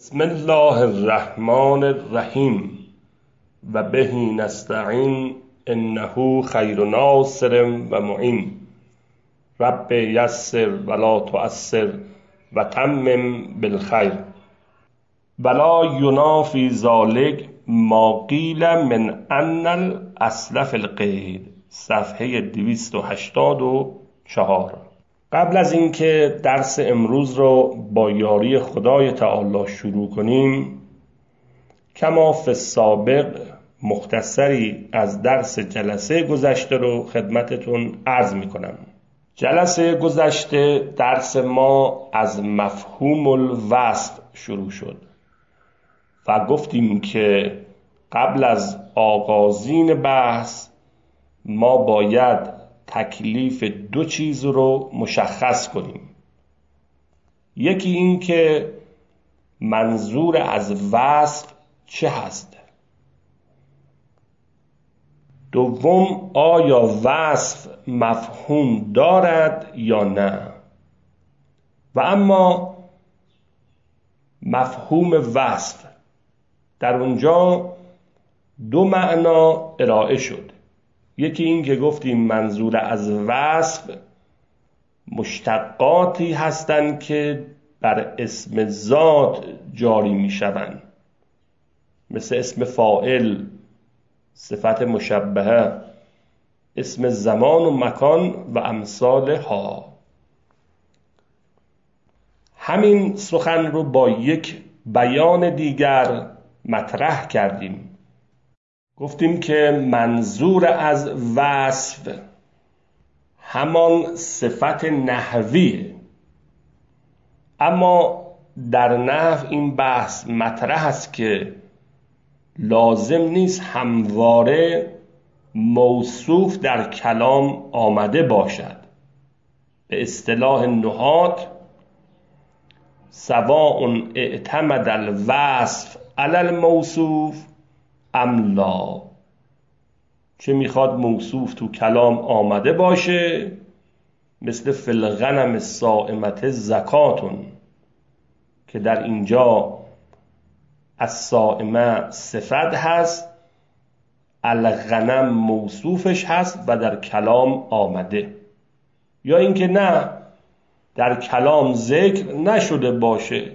بسم الله الرحمن الرحیم و به نستعین انه خیر ناصر و معین. رب یسر ولا تعسر و تمم بالخیر. ولا ینافی ذلک ما قیل من ان الاصل فی القید. صفحه 284. قبل از اینکه درس امروز رو با یاری خدای تعالی شروع کنیم، کما فی السابق مختصری از درس جلسه گذشته رو خدمتتون عرض میکنم. جلسه گذشته درس ما از مفهوم الوصف شروع شد و گفتیم که قبل از آغازین بحث ما باید تکلیف دو چیز رو مشخص کنیم. یکی این که منظور از وصف چه هست. دوم، آیا وصف مفهوم دارد یا نه. و اما مفهوم وصف در اونجا دو معنا ارائه شد. یکی این که گفتیم منظور از وصف مشتقاتی هستند که بر اسم ذات جاری می شوند، مثل اسم فاعل، صفت مشبهه، اسم زمان و مکان و امثال ها. همین سخن رو با یک بیان دیگر مطرح کردیم. گفتیم که منظور از وصف همان صفت نحویه، اما در نحو این بحث مطرح است که لازم نیست همواره موصوف در کلام آمده باشد. به اصطلاح نحات سواء اعتمد الوصف علی الموصوف ام لا. چه میخواد موصوف تو کلام آمده باشه، مثل فی الغنم الصائمة زکاتون که در اینجا الصائمه صفت هست، الغنم موصوفش هست و در کلام آمده. یا اینکه نه، در کلام ذکر نشده باشه،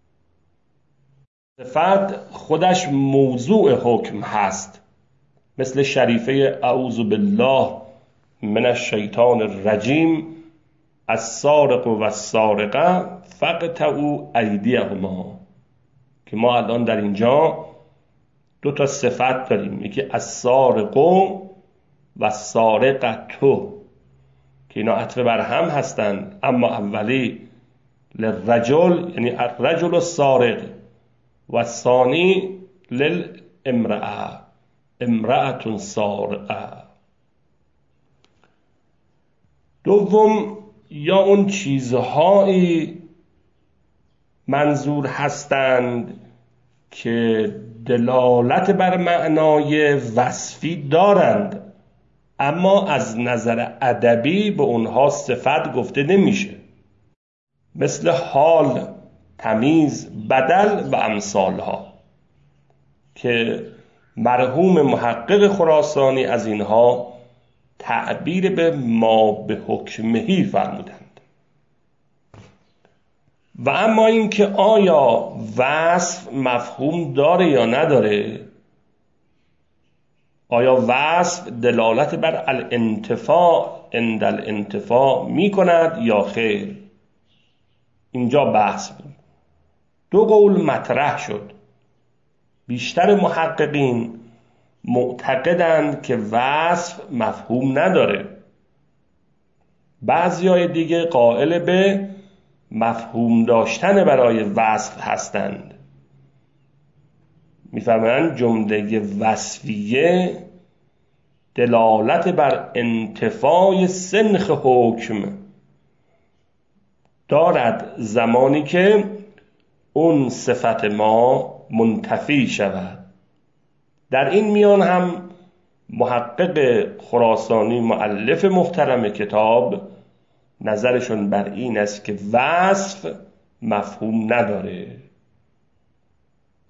صفت خودش موضوع حکم هست، مثل شریفه اعوذ بالله من الشیطان الرجیم السارق و السارقه فاقطعوا ایدیهما، که ما الان در اینجا دو تا صفت داریم، یکی السارق و السارقه که اینا عطف بر هم هستند، اما اولی للرجل یعنی الرجل السارق و ثانی للامرأه امرأة سارقه. دوم، یا اون چیزهایی منظور هستند که دلالت بر معنای وصفی دارند، اما از نظر ادبی به اونها صفت گفته نمیشه، مثل حال، تمیز، بدل و امثالها، که مرحوم محقق خراسانی از اینها تعبیر به ما به حکمهی فرمودند. و اما اینکه آیا وصف مفهوم داره یا نداره، آیا وصف دلالت بر الانتفاع عند الانتفاع می کند یا خیر، اینجا بحث بود. دو قول مطرح شد. بیشتر محققین معتقدند که وصف مفهوم نداره، بعضیای دیگه قائل به مفهوم داشتن برای وصف هستند. می‌فرمایند جمله وصفیه دلالت بر انتفاع سنخ حکم دارد زمانی که اون صفت ما منتفی شود. در این میان هم محقق خراسانی مؤلف محترم کتاب نظرشون بر این است که وصف مفهوم نداره.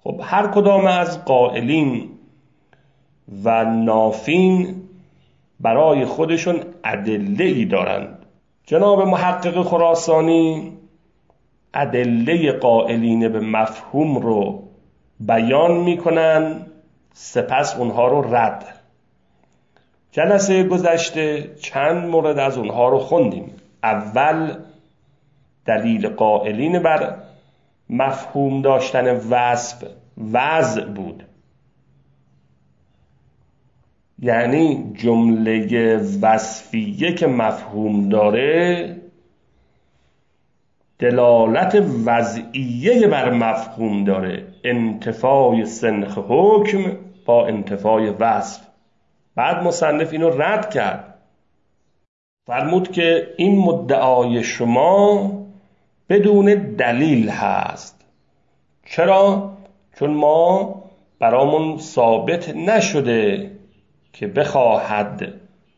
خب هر کدام از قائلین و نافین برای خودشون ادله‌ای دارند. جناب محقق خراسانی ادله قائلین به مفهوم رو بیان میکنن، سپس اونها رو رد. جلسه گذشته چند مورد از اونها رو خوندیم. اول دلیل قائلین بر مفهوم داشتن وضع بود، یعنی جمله وصفیه که مفهوم داره دلالت وضعیه بر مفهوم داره، انتفای سنخ حکم با انتفای وصف. بعد مصنف اینو رد کرد، فرمود که این مدعای شما بدون دلیل هست. چرا؟ چون ما برامون ثابت نشده که بخواهد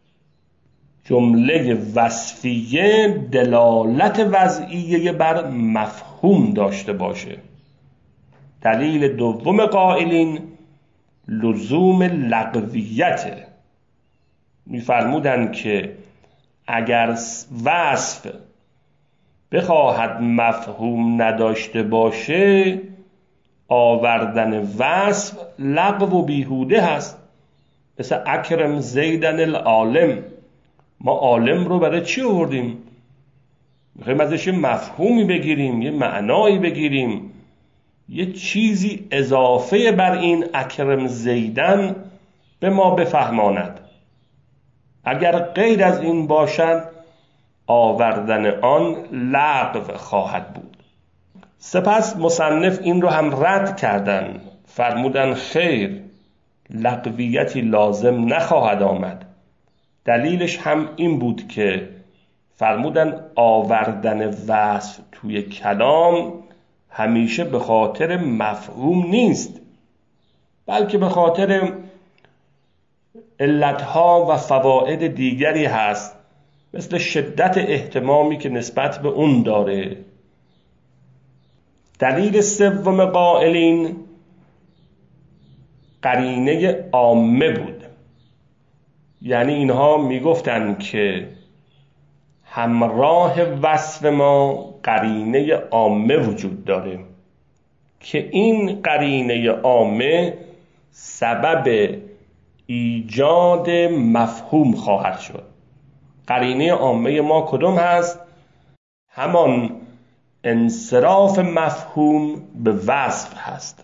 جمله وصفیه دلالت وضعیه بر مفهوم داشته باشه. دلیل دوم قائلین لزوم لغویته. می‌فرمودند که اگر وصف بخواهد مفهوم نداشته باشه، آوردن وصف لغو و بیهوده هست. مثل اکرم زیدن العالم، ما عالم رو برای چی آوردیم؟ میخوایم ازش یه مفهومی بگیریم، یه معنایی بگیریم، یه چیزی اضافه بر این اکرم زیدن به ما بفهماند. اگر غیر از این باشد آوردن آن لغو خواهد بود. سپس مصنف این رو هم رد کردن، فرمودن خیر، لغویتی لازم نخواهد آمد. دلیلش هم این بود که فرمودن آوردن وصف توی کلام همیشه به خاطر مفهوم نیست، بلکه به خاطر علتها و فواید دیگری هست، مثل شدت اهتمامی که نسبت به اون داره. دلیل سوم قائلین قرینه عامه بود، یعنی اینها میگفتن که همراه وصف ما قرینه عامه وجود داره که این قرینه عامه سبب ایجاد مفهوم خواهد شد. قرینه عامه ما کدوم هست؟ همان انصراف مفهوم به وصف هست.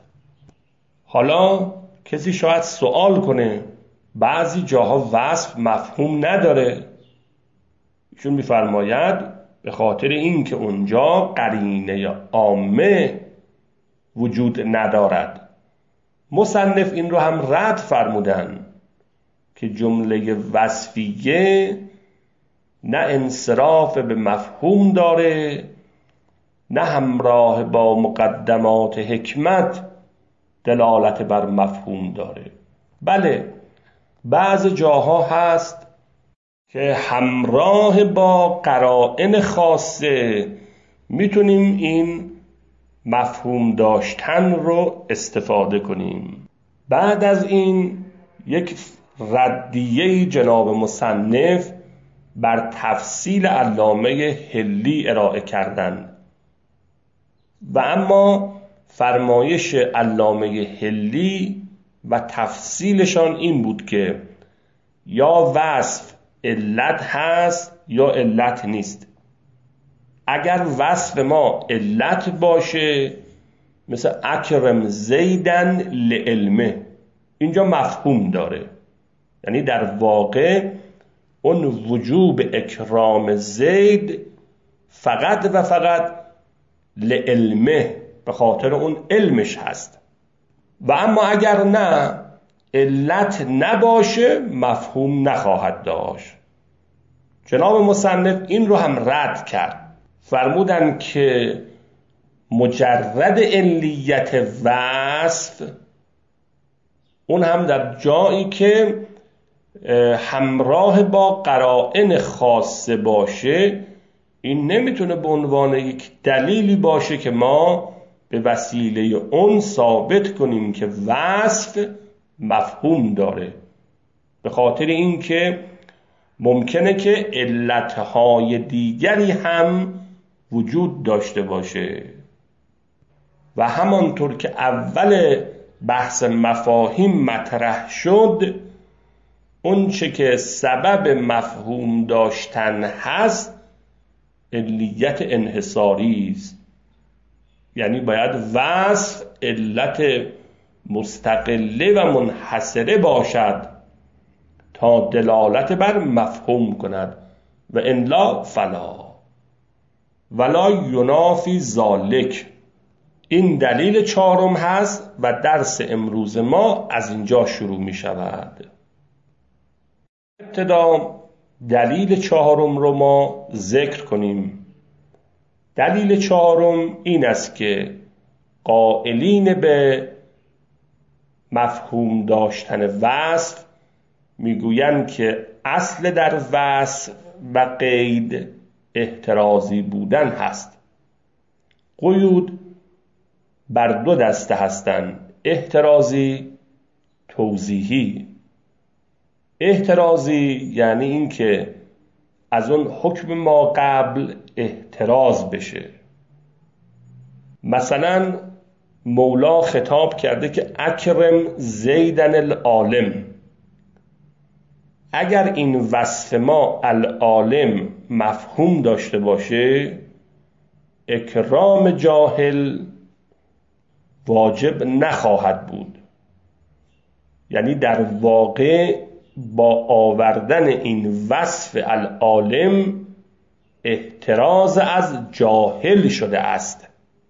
حالا کسی شاید سوال کنه بعضی جاها وصف مفهوم نداره. ایشون میفرماید به خاطر این که اونجا قرینه عامه وجود ندارد. مصنف این رو هم رد فرمودن که جمله وصفیه نه انصراف به مفهوم داره، نه همراه با مقدمات حکمت دلالت بر مفهوم داره. بله، بعض جاها هست که همراه با قرائن خاصه میتونیم این مفهوم داشتن رو استفاده کنیم. بعد از این یک ردیه جناب مصنف بر تفصیل علامه حلی ارائه کردند و اما فرمایش علامه حلی و تفصیلشان این بود که یا وصف علت هست یا علت نیست. اگر وصف ما علت باشه، مثل اکرم زیدن لعلمه، اینجا مفهوم داره، یعنی در واقع اون وجوب اکرام زید فقط و فقط لعلمه، به خاطر اون علمش هست. و اما اگر نه علت نباشه مفهوم نخواهد داشت. جناب مصنف این رو هم رد کرد، فرمودن که مجرد علیت وصف، اون هم در جایی که همراه با قرائن خاصه باشه، این نمیتونه به عنوان یک دلیلی باشه که ما به وسیله اون ثابت کنیم که وصف مفهوم داره، به خاطر اینکه ممکنه که علتهای دیگری هم وجود داشته باشه و همانطور که اول بحث مفاهیم مطرح شد، اون چه که سبب مفهوم داشتن هست علیت انحصاری است، یعنی باید وصف علت مستقله و منحصره باشد تا دلالت بر مفهوم کند و الا فلا ولا ینافی ذالک. این دلیل چهارم هست و درس امروز ما از اینجا شروع می شود. ابتدا دلیل چهارم رو ما ذکر کنیم. دلیل چهارم این است که قائلین به مفهوم داشتن وصف میگویند که اصل در وصف و قید احترازی بودن هست. قیود بر دو دسته هستند: احترازی، توضیحی. احترازی یعنی این که از اون حکم ما قبل احتراز بشه. مثلا مولا خطاب کرده که اکرم زیدن العالم. اگر این وصف ما العالم مفهوم داشته باشه، اکرام جاهل واجب نخواهد بود. یعنی در واقع با آوردن این وصف العالم احتراز از جاهل شده است.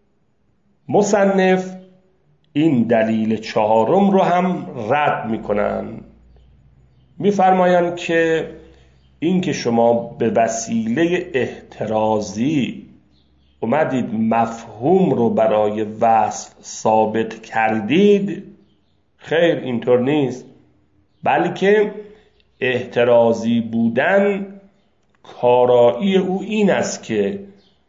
مصنف این دلیل چهارم رو هم رد میکنن، میفرمایند که این که شما به وسیله احترازی اومدید مفهوم رو برای وصف ثابت کردید، خیر، اینطور نیست، بلکه احترازی بودن کارایی او این است که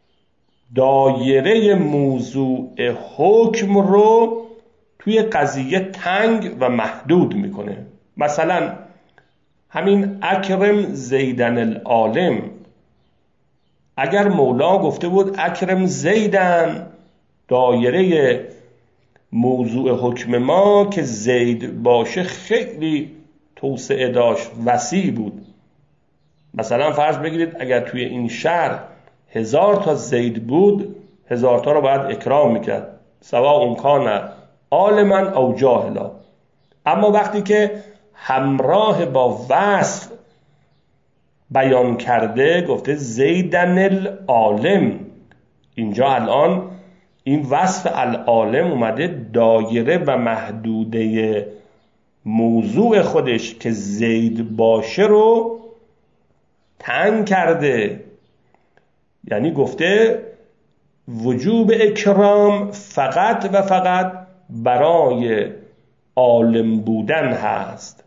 دایره موضوع حکم رو توی قضیه تنگ و محدود میکنه. مثلا همین اکرم زیدن العالم، اگر مولا گفته بود اکرم زیدن، دایره موضوع حکم ما که زید باشه خیلی توسعه داشت، وسیع بود. مثلا فرض بگیرید اگر توی این شهر 1000 تا زید بود، 1000 تا رو باید اکرام میکرد، سواء کان عالما او جاهلا. اما وقتی که همراه با وصف بیان کرده، گفته زیدن العالم، اینجا الان این وصف العالم اومده دایره و محدوده موضوع خودش که زید باشه رو تنگ کرده. یعنی گفته وجوب اکرام فقط و فقط برای عالم بودن هست.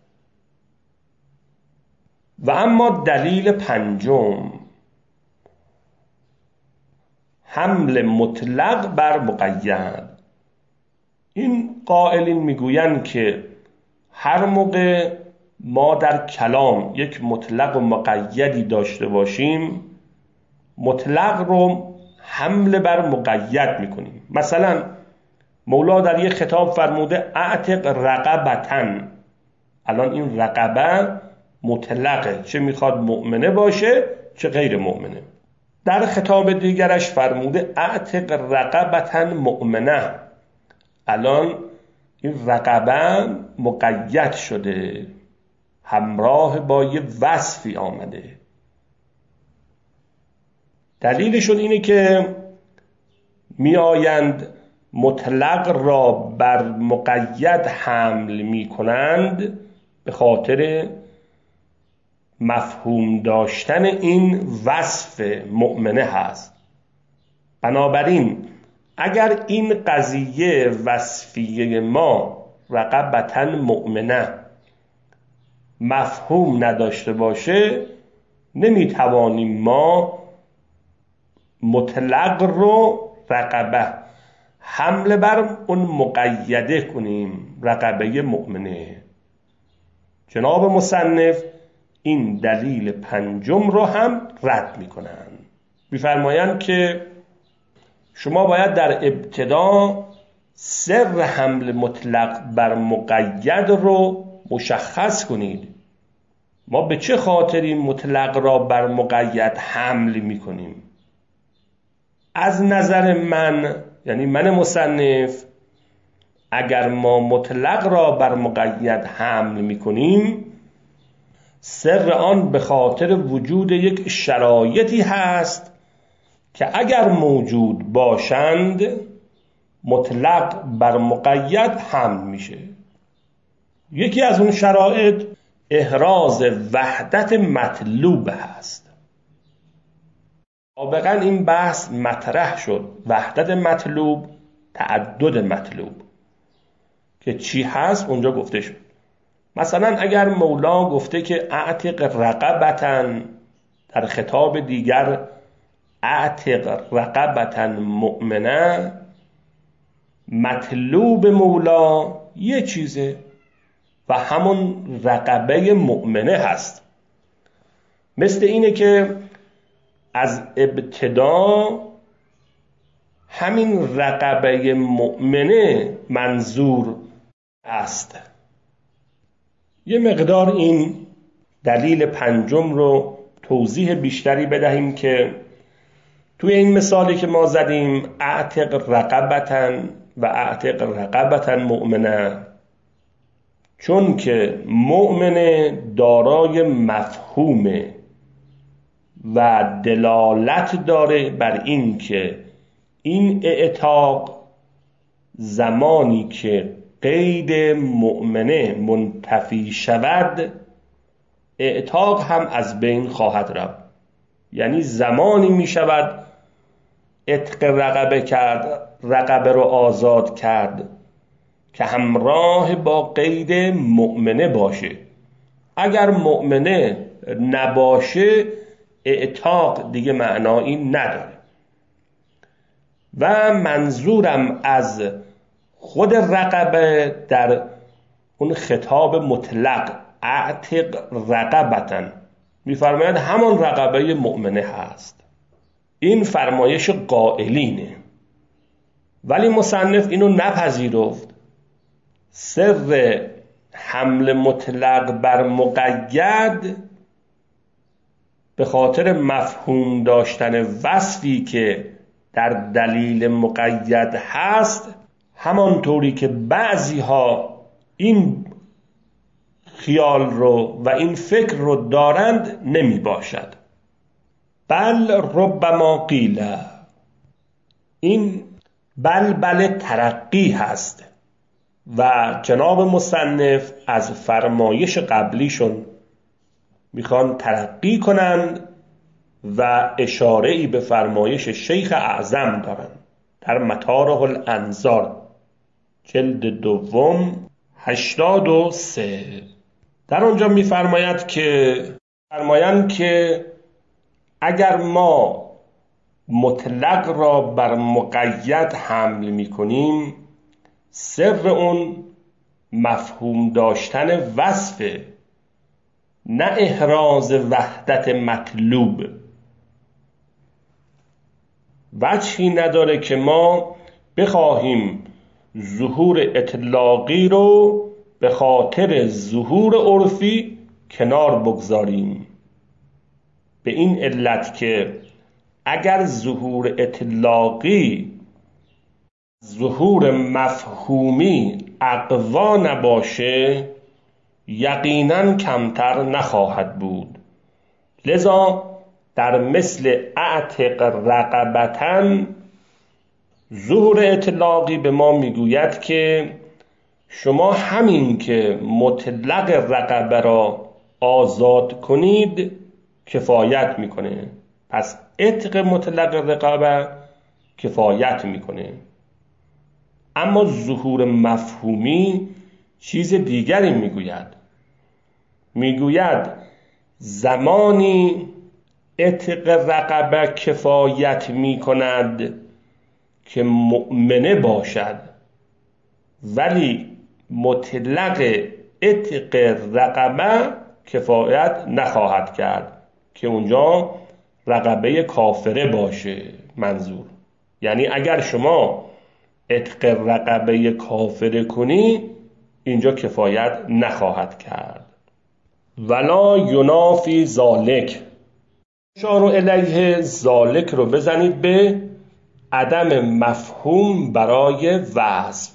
و اما دلیل پنجم، حمل مطلق بر مقید. این قائلین میگویند که هر موقع ما در کلام یک مطلق و مقیدی داشته باشیم، مطلق رو حمل بر مقید میکنیم. مثلا مولا در یک خطاب فرموده اعتق رقبتن. الان این رقبه مطلقه، چه میخواد مؤمنه باشه چه غیر مؤمنه. در خطاب دیگرش فرموده اعتق رقبتن مؤمنه. الان این رقبه مقید شده، همراه با یه وصفی آمده. دلیلشون اینه که می آیند مطلق را بر مقید حمل می کنند به خاطر مفهوم داشتن این وصف مؤمنه هست. بنابراین اگر این قضیه وصفیه ما رقبتاً مؤمنه مفهوم نداشته باشه، نمیتوانیم ما مطلق رو رقبه حمله بر اون مقیده کنیم، رقبه مؤمنه. جناب مصنف این دلیل پنجم رو هم رد میکنن، میفرمایند که شما باید در ابتدا سر حمل مطلق بر مقید رو مشخص کنید. ما به چه خاطر این مطلق را بر مقید حمل میکنیم؟ از نظر من، یعنی من مصنف، اگر ما مطلق را بر مقید حمل میکنیم، سر آن به خاطر وجود یک شرایطی هست که اگر موجود باشند مطلق بر مقید حمل میشه. یکی از اون شرایط احراز وحدت مطلوب هست. سابقا این بحث مطرح شد، وحدت مطلوب، تعدد مطلوب که چی هست اونجا گفته شد. مثلا اگر مولا گفته که اعتق رقبتن، در خطاب دیگر اعتق رقبتن مؤمنه، مطلوب مولا یه چیزه و همون رقبه مؤمنه هست. مثل اینه که از ابتدا همین رقبه مؤمنه منظور است. یه مقدار این دلیل پنجم رو توضیح بیشتری بدهیم که توی این مثالی که ما زدیم اعتق رقبتن و اعتق رقبتن مؤمنه، چون که مؤمنه دارای مفهومه و دلالت داره بر این که این اعتاق زمانی که قید مؤمنه منتفی شود اعتاق هم از بین خواهد رفت. یعنی زمانی می شود عتق رقبه کرد، رقبه رو آزاد کرد که همراه با قید مؤمنه باشه. اگر مؤمنه نباشه اعتاق دیگه معنایی نداره. و منظورم از خود رقبه در اون خطاب مطلق اعتق رقبتن میفرماید همان رقبه مؤمنه هست. این فرمایش قائلینه، ولی مصنف اینو نپذیرفت. سر حمل مطلق بر مقید به خاطر مفهوم داشتن وصفی که در دلیل مقید هست، همانطوری که بعضی ها این خیال رو و این فکر رو دارند نمی باشد. بل ربما قیل، این بل ترقی هست و جناب مصنف از فرمایش قبلیشون میخوان ترقی کنند و اشاره‌ای به فرمایش شیخ اعظم دارند در مطارح الانظار جلد دوم 83. در اونجا میفرمایند که اگر ما مطلق را بر مقید حمل میکنیم سر اون مفهوم داشتن وصفه، نه احراز وحدت مطلوب. وجهی نداره که ما بخواهیم ظهور اطلاقی رو به خاطر ظهور عرفی کنار بگذاریم، به این علت که اگر ظهور اطلاقی ظهور مفهومی اقوا نباشه یقیناً کمتر نخواهد بود. لذا در مثل اعتق رقبتن ظهور اطلاقی به ما میگوید که شما همین که مطلق رقبه را آزاد کنید کفایت میکنه. پس عتق مطلق رقبه کفایت میکنه. اما ظهور مفهومی چیز دیگری میگوید زمانی عتق رقبه کفایت میکند که مؤمنه باشد ولی مطلق عتق رقبه کفایت نخواهد کرد که اونجا رقبه کافره باشه منظور. یعنی اگر شما عتق رقبه کافره کنی اینجا کفایت نخواهد کرد. ولا ینافی ذالک، اشاره الیه ذالک رو بزنید به عدم مفهوم برای وصف.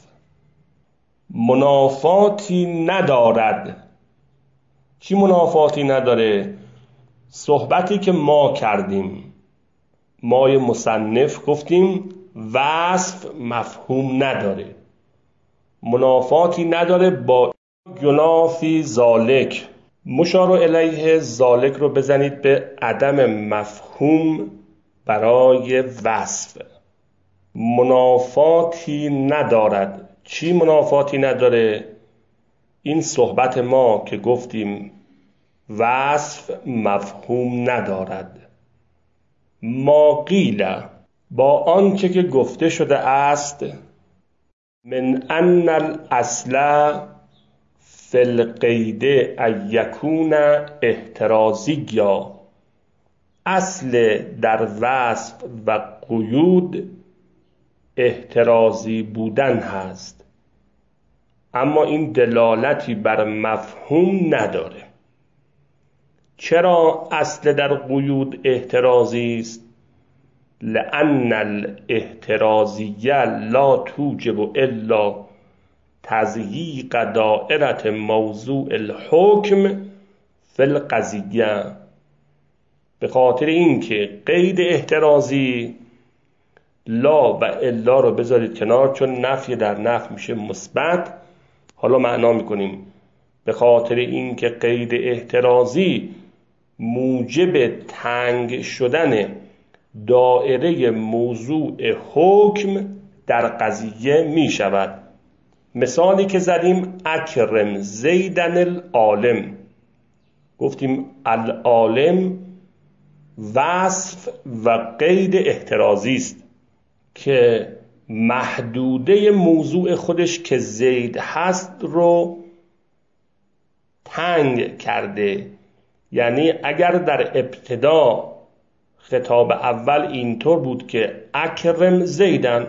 منافاتی ندارد. چی منافاتی نداره؟ صحبتی که ما کردیم، مای مصنف گفتیم وصف مفهوم نداره، منافاتی نداره با ینافی ذالک. مشار الیه ذالک رو بزنید به عدم مفهوم برای وصف. منافاتی ندارد. چی منافاتی نداره؟ این صحبت ما که گفتیم وصف مفهوم ندارد. ما قیل، با آنچه که گفته شده است، من ان الاصل فی القید ان یکون احترازیا، اصل در وصف و قیود احترازی بودن هست، اما این دلالتی بر مفهوم نداره. چرا اصل در قیود احترازی است؟ لأن الاحترازیه لا توجب الا تضییق دائره موضوع الحکم فی القضیه. به خاطر اینکه قید احترازی، لا و الا رو بذارید کنار چون نفی در نفی میشه مثبت. حالا معنا میکنیم به خاطر اینکه قید احترازی موجب تنگ شدن دائره موضوع حکم در قضیه می شود. مثالی که زدیم اکرم زیدن العالم، گفتیم العالم وصف و قید احترازی است که محدوده موضوع خودش که زید هست رو تنگ کرده. یعنی اگر در ابتدا خطاب اول اینطور بود که اکرم زیدن،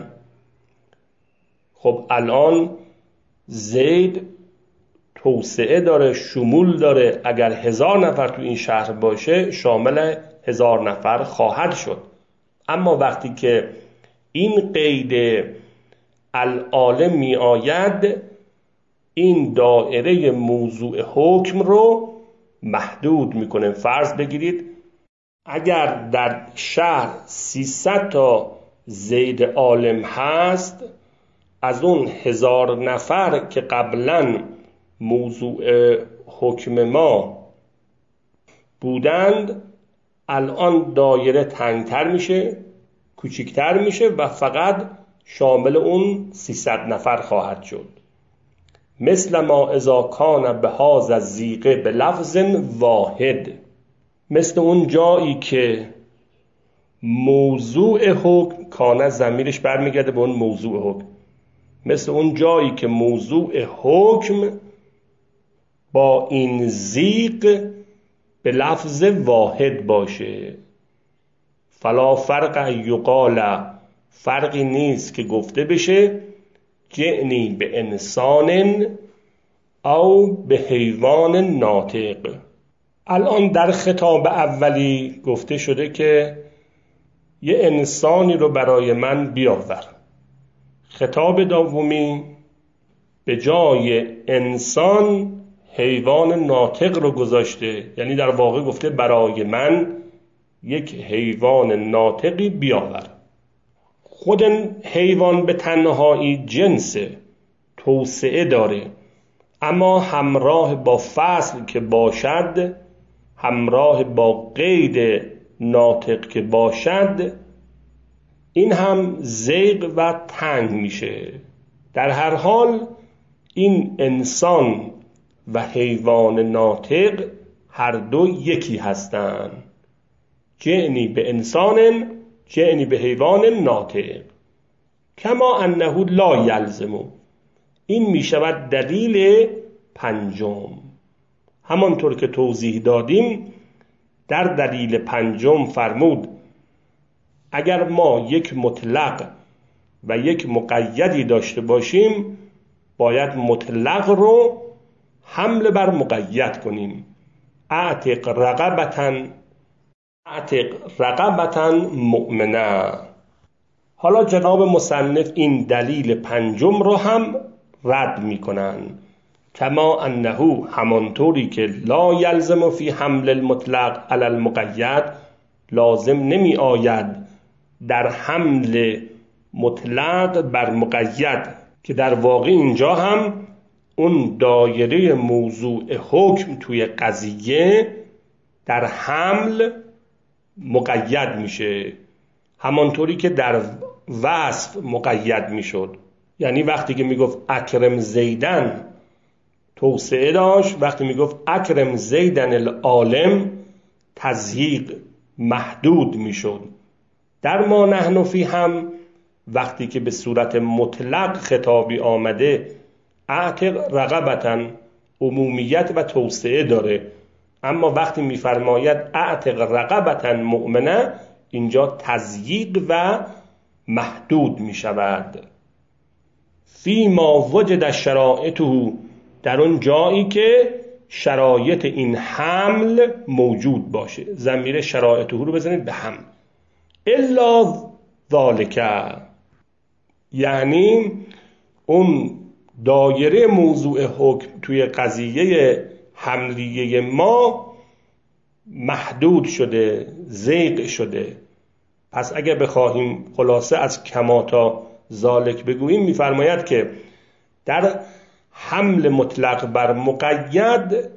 خب الان زید توسعه داره، شمول داره. اگر 1000 نفر تو این شهر باشه شامل 1000 نفر خواهد شد. اما وقتی که این قید العالم می آید، این دائره موضوع حکم رو محدود میکنه. فرض بگیرید اگر در شهر 300 تا زید عالم هست، از اون 1000 نفر که قبلا موضوع حکم ما بودند، الان دایره تنگتر میشه، کوچکتر میشه و فقط شامل اون 300 نفر خواهد شد. مثل ما اذا کان به هذا الضیق بلفظ واحد، مثل اون جایی که موضوع حکم، کان ضمیرش برمیگرده به اون موضوع حکم، مثل اون جایی که موضوع حکم با این ضیق به لفظ واحد باشه. فلا فرق یقال، فرقی نیست که گفته بشه جئنی به انسان او به حیوان ناطق. الان در خطاب اولی گفته شده که یه انسانی رو برای من بیاور. خطاب دومی به جای انسان حیوان ناطق رو گذاشته، یعنی در واقع گفته برای من یک حیوان ناطقی بیاور. خود حیوان به تنهایی جنس توسعه داره، اما همراه با فصل که باشد، همراه با قید ناطق که باشد، این هم زیغ و تنگ میشه. در هر حال این انسان و حیوان ناطق هر دو یکی کما انه لا یلزم، این می شود دلیل پنجم. همانطور که توضیح دادیم در دلیل پنجم فرمود اگر ما یک مطلق و یک مقیدی داشته باشیم باید مطلق رو حمل بر مقید کنیم. اعتق رقبتا مؤمنه. حالا جناب مصنف این دلیل پنجم رو هم رد میکنن. کما انه، همانطوری که لا یلزم فی حمل المطلق علی المقید، لازم نمی آید در حمل مطلق بر مقید، که در واقع اینجا هم اون دایره موضوع حکم توی قضیه در حمل مقید میشه، همانطوری که در وصف مقید میشد. یعنی وقتی که میگفت اکرم زیدن توسعه داشت، وقتی میگفت اکرم زیدن العالم تضییق محدود میشد. در ما نحن فی هم وقتی که به صورت مطلق خطابی آمده اعتق رقبتا عمومیت و توسعه داره، اما وقتی میفرماید اعتق رقبتا مؤمنه اینجا تضییق و محدود میشود. فی ما وجد شرائطه، در اون جایی که شرایط این حمل موجود باشه. ضمیر شرائطه رو بزنید به هم. الا ذالک، یعنی اون دایره موضوع حکم توی قضیه حملیه ما محدود شده، ضیق شده. پس اگه بخواهیم خلاصه از کما تا ذالک بگوییم، میفرماید که در حمل مطلق بر مقید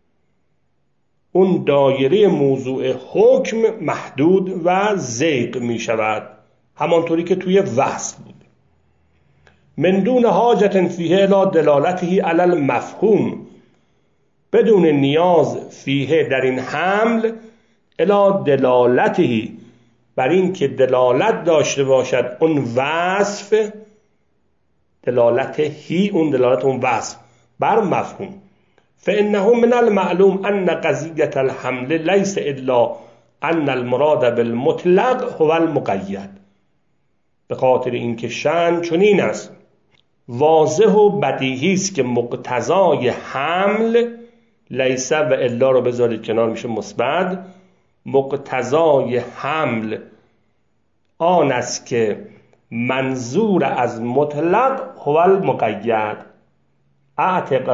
اون دایره موضوع حکم محدود و ضیق می شود، همانطوری که توی وصف بود. من دون حاجت فیه الی دلالته علی المفهوم، بدون نیاز فیه در این حمل الی دلالته، بر این که دلالت داشته باشد اون وصف، دلالت هی، اون دلالت اون وصف بر مفهوم. فانه من المعلوم ان قضیه الحمل لیس الا ان المراد بالمطلق هو المقید. به خاطر اینکه شأن چنین است، واضح و بدیهی است که مقتضای حمل لیس، و الا رو بذارید کنار میشه مثبت، مقتضای حمل آن است که منظور از مطلق هو المقید. اعتق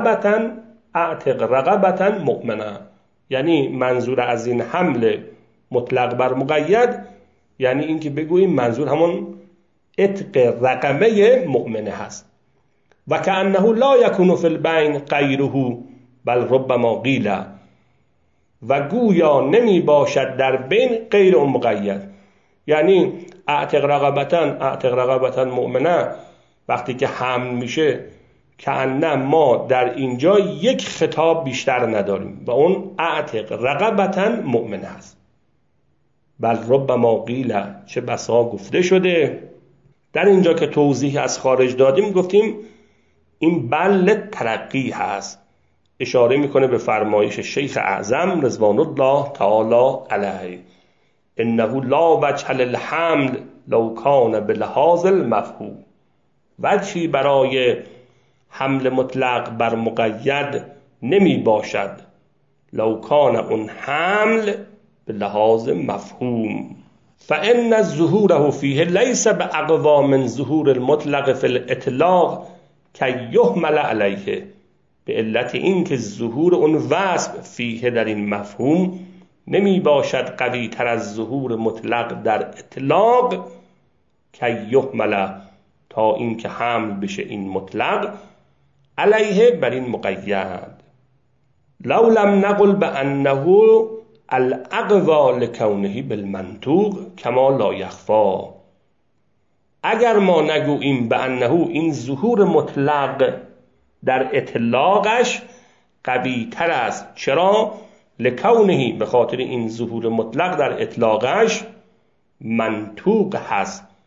رقبتا مؤمنه، یعنی منظور از این حمل مطلق بر مقید یعنی این که بگوییم منظور همون عتق رقبه مؤمنه هست. و کأنه لا یکون فی البین غیره بل ربما قیل، و گویا نمی باشد در بین غیر اون مقید. یعنی اعتق رقبتا مؤمنه وقتی که حمل میشه کأنه ما در اینجا یک خطاب بیشتر نداریم و اون اعتق رقبتا مؤمنه هست. بل ربما قیل، چه بسا گفته شده. در اینجا که توضیح از خارج دادیم گفتیم این بل ترقی هست، اشاره میکنه به فرمایش شیخ اعظم رضوان الله تعالی علیه: انه لا وجه للحمل لو کان بلحاظ المفهوم. وجهی برای حمل مطلق بر مقید نمی باشد لو کان اون حمل به لحاظ مفهوم. فان ظهوره فیه لیس باقوی من ظهور المطلق فی الاطلاق کی یحمل علیه، به علت این که ظهور اون وصف فیه در این مفهوم نمی باشد قوی تر از ظهور مطلق در اطلاق، کی یحمل، تا این که حمل بشه این مطلق علیه بر این مقید. لو لم نقل بانه الاقوی لکونه بالمنطوق کما لا یخفی، اگر ما نگوییم بانه این ظهور مطلق در اطلاقش قوی تر است. چرا؟ لکونه، به خاطر این ظهور مطلق در اطلاقش منطوق هست،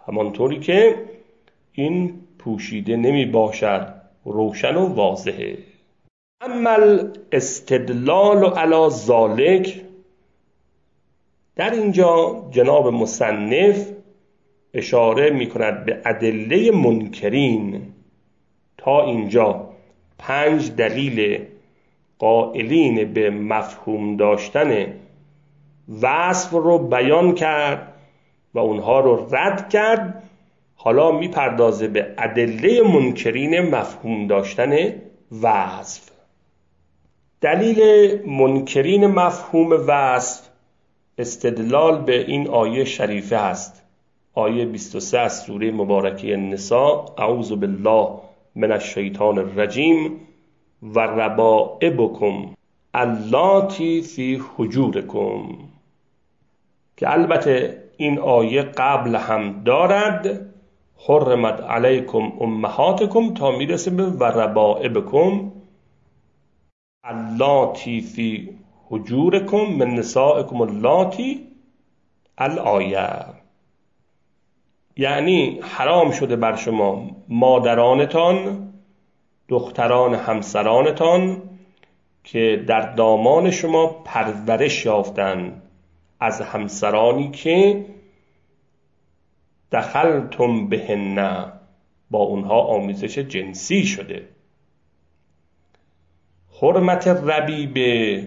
همانطوری که این پوشیده نمی باشد، روشن و واضحه. اما استدلال علی ذالک، در اینجا جناب مصنف اشاره می کند به ادله منکرین. تا اینجا 5 دلیل قائلین به مفهوم داشتن وصف رو بیان کرد و اونها رو رد کرد. حالا می پردازه به ادله منکرین مفهوم داشتن وصف. دلیل منکرین مفهوم وصف استدلال به این آیه شریفه هست. آیه 23 از سوره مبارکه النساء: اعوذ بالله من الشیطان الرجیم و ربائبکم اللاتی فی حجورکم، که البته این آیه قبل هم دارد، حرمت علیکم امهاتکم، تا میرسه به و ربائبکم اللاتی فی حجورکم من نسائکم اللاتی الآیه. یعنی حرام شده بر شما مادرانتان، دختران همسرانتان که در دامان شما پرورش یافتند، از همسرانی که دخلتم بهن، با اونها آمیزش جنسی شده. حرمت ربیبه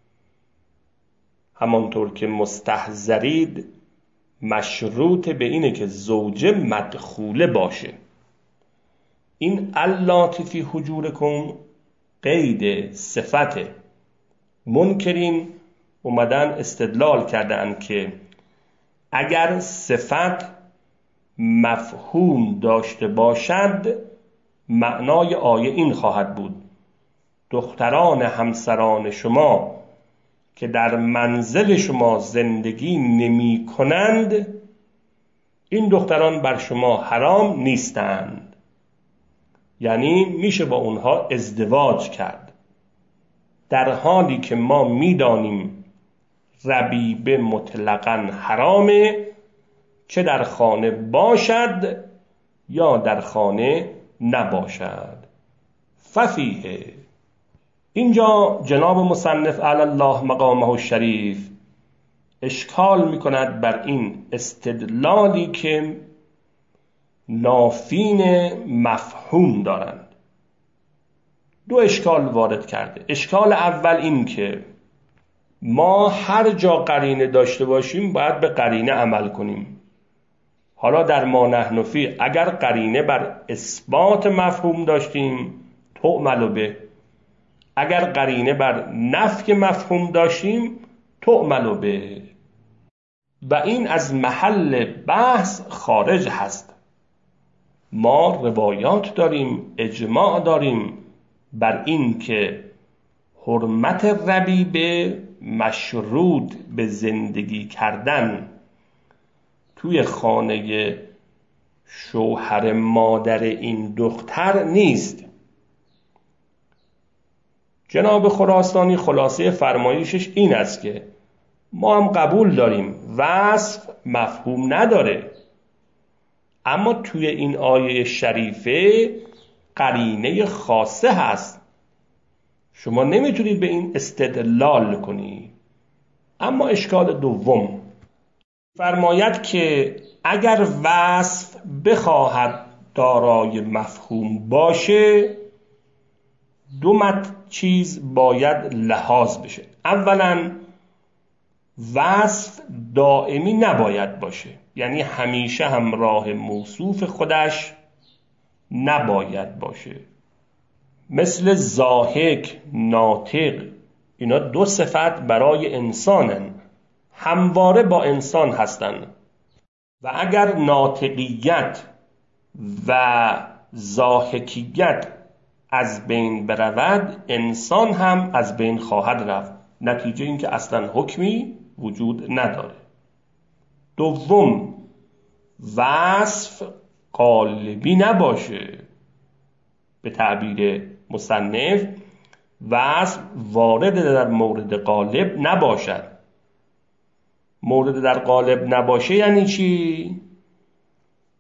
همانطور که مستحضرید مشروط به اینه که زوجه مدخوله باشه. این اللاتی فی حجورکم قید صفته. منکرین اومدن استدلال کردن که اگر صفت مفهوم داشته باشد، معنای آیه این خواهد بود: دختران همسران شما که در منزل شما زندگی نمی کنند، این دختران بر شما حرام نیستند. یعنی میشه با اونها ازدواج کرد، در حالی که ما میدانیم ربیبه مطلقاً حرامه، چه در خانه باشد یا در خانه نباشد. ففیه، اینجا جناب مصنف علی الله مقامه الشریف اشکال میکند بر این استدلالی که نافین مفهوم دارند. 2 اشکال وارد کرده. اشکال اول این که ما هر جا قرینه داشته باشیم باید به قرینه عمل کنیم. حالا در ما نحن فی اگر قرینه بر اثبات مفهوم داشتیم تؤمل به، اگر قرینه بر نفی مفهوم داشتیم تؤمل به، و این از محل بحث خارج هست. ما روایات داریم، اجماع داریم بر این که حرمت ربیبه مشروط به زندگی کردن توی خانه شوهر مادر این دختر نیست. جناب خراسانی خلاصه فرمایشش این است که ما هم قبول داریم وصف مفهوم نداره، اما توی این آیه شریفه قرینه خاصه هست، شما نمیتونید به این استدلال کنید. اما اشکال دوم فرماید که اگر وصف بخواهد دارای مفهوم باشه، 2 چیز باید لحاظ بشه. اولا وصف دائمی نباید باشه، یعنی همیشه همراه موصوف خودش نباید باشه. مثل ضاحک، ناطق، اینا 2 صفت برای انسانن، همواره با انسان هستن، و اگر ناطقیت و ضاحکیت از بین برود، انسان هم از بین خواهد رفت. نتیجه این که اصلا حکمی وجود نداره. دوم، وصف قالبی نباشه. به تعبیر مصنف وصف وارد در مورد قالب نباشد. مورد در قالب نباشه یعنی چی؟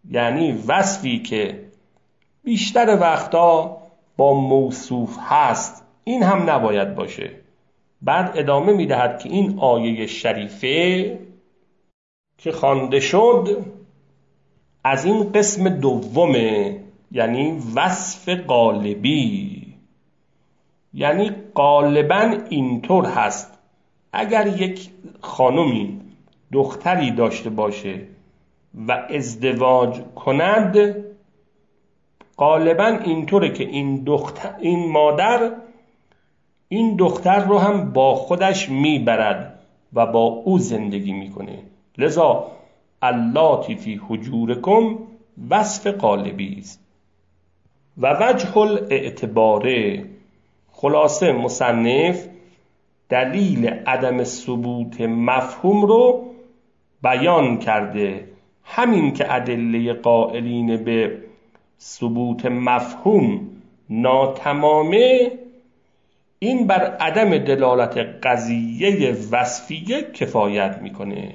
یعنی وصفی که بیشتر وقتا با موصوف هست این هم نباید باشه. بعد ادامه میدهد که این آیه شریفه که خوانده شد از این قسم دومه، یعنی وصف غالبی. یعنی غالباً اینطور هست اگر یک خانمی دختری داشته باشه و ازدواج کند، غالباً اینطوره که این مادر این دختر رو هم با خودش میبرد و با او زندگی میکنه. لذا اللاتی فی حجورکم وصف غالبی است. و وجه الاعتباره، خلاصه مصنف دلیل عدم ثبوت مفهوم رو بیان کرده. همین که ادله قائلین به ثبوت مفهوم ناتمامه، این بر عدم دلالت قضیه وصفیه کفایت میکنه.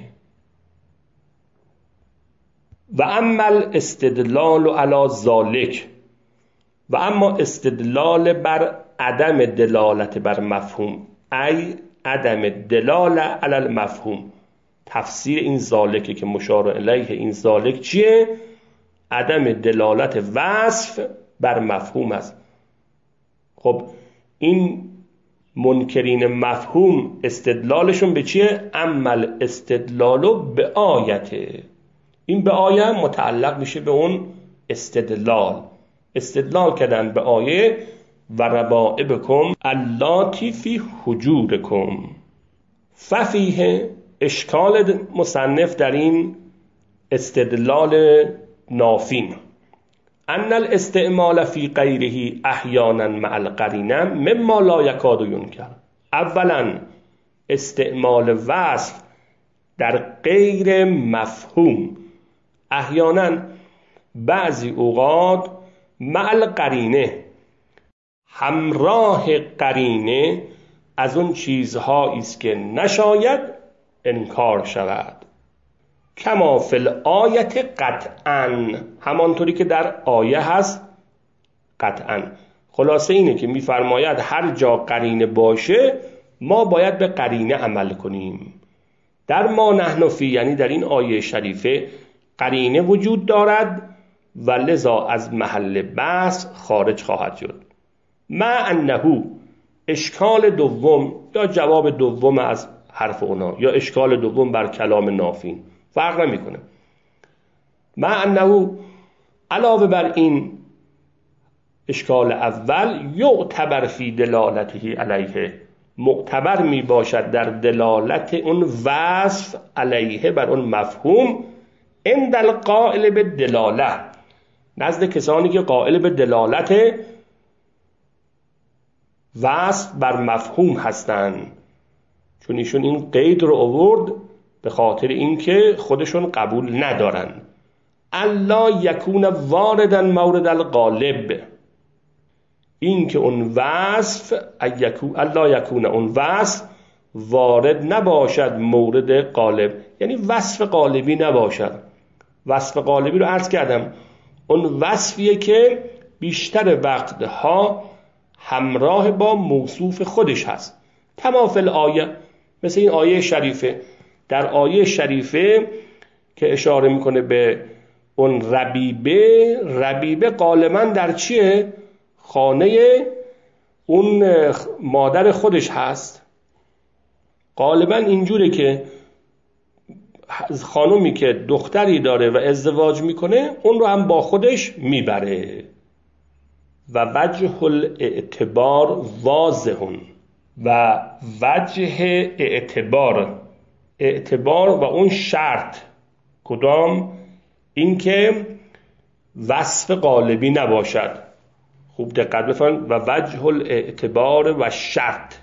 و اما الاستدلال علی ذالک، و اما استدلال بر عدم دلالت بر مفهوم، ای عدم دلال علی المفهوم. تفسیر این ذالکه که مشار الیه، این ذالک چیه؟ عدم دلالت وصف بر مفهوم است. خب این منکرین مفهوم استدلالشون به چیه؟ اما استدلالو به آیته. این به آیه متعلق میشه به اون استدلال کردن به آیه و ربائبکم اللاتی فی حجورکم. ففیه اشکال مصنف در این استدلال نافین ان الاستعمال فی غیره احیانا مع القرینه مما لا یکاد ینکر. اولا استعمال وصف در غیر مفهوم احیانا بعضی اوقات مع القرینه، همراه قرینه، از اون چیزهایی است که نشاید انکار شود. کما فی الآیت قطعا، همانطوری که در آیه هست قطعا. خلاصه اینه که میفرماید هر جا قرینه باشه ما باید به قرینه عمل کنیم. در ما نحن فی، یعنی در این آیه شریفه قرینه وجود دارد و لذا از محل بحث خارج خواهد شد. مع انه اشکال دوم یا جواب دوم از حرف اونا یا اشکال دوم بر کلام نافین فرق نمیکنه. مع انه علاوه بر این اشکال اول یعتبر فی دلالته علیه، معتبر می باشد در دلالت اون وصف علیه بر اون مفهوم، عند القائل به دلاله، نزد کسانی که قائل به دلالت وصف بر مفهوم هستند. چون ایشون این قید رو آورد به خاطر اینکه خودشون قبول ندارن. الا یکون واردا مورد الغالب، این که اون وصف الا یکون اون وصف وارد نباشد مورد غالب، یعنی وصف غالبی نباشد. وصف غالبی رو عرض کردم، اون وصفیه که بیشتر وقتها همراه با موصوف خودش هست. کما فی الآیه، مثل این آیه شریفه. در آیه شریفه که اشاره میکنه به اون ربیبه غالبا در چیه؟ خانه اون مادر خودش هست. غالبا اینجوره که خانومی که دختری داره و ازدواج میکنه اون رو هم با خودش میبره. و وجه الاعتبار واضحون، و وجه اعتبار و اون شرط کدام؟ اینکه وصف غالبی نباشد. خوب دقت بفرمایید. و وجه الاعتبار و شرط،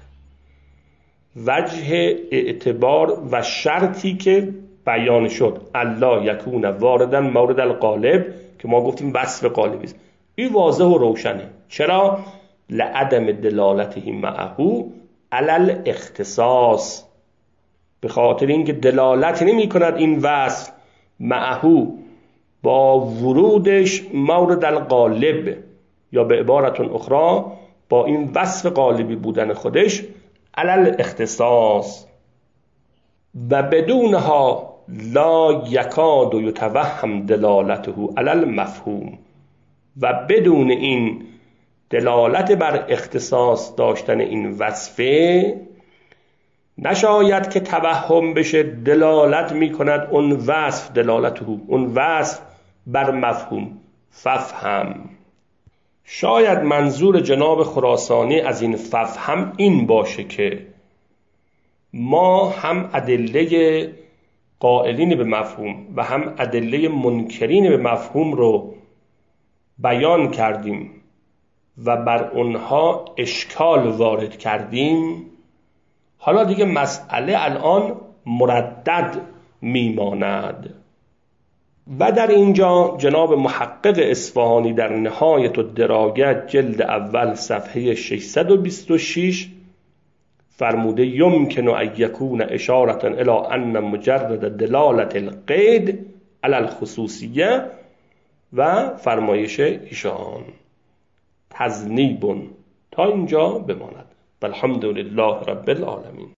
وجه اعتبار و شرطی که بیان شد الله یکون واردن مورد الغالب، که ما گفتیم وصف غالبی است. این واضح و روشنه. چرا؟ لعدم دلالته معه علی الاختصاص، به خاطر اینکه دلالت نمی کند این وصف معه با ورودش مورد الغالب، یا به عبارت اخرى با این وصف غالبی بودن خودش علل اختصاص، و بدونها لا یکاد یتوهم دلالته علل مفهوم، و بدون این دلالت بر اختصاص داشتن این وصفه نشاید که توهم بشه دلالت میکند اون وصف، دلالته اون وصف بر مفهوم. ففهم، شاید منظور جناب خراسانی از این ففهم این باشه که ما هم ادله قائلین به مفهوم و هم ادله منکرین به مفهوم رو بیان کردیم و بر اونها اشکال وارد کردیم. حالا دیگه مسئله الان مردد میماند. و در اینجا جناب محقق اصفهانی در نهایت الدراجة جلد اول صفحه 626 فرموده یمکن ان یکون اشارة الی ان مجرد دلالت القید علی الخصوصیه، و فرمایش ایشان تذنیب. تا اینجا بماند. والحمد لله رب العالمین.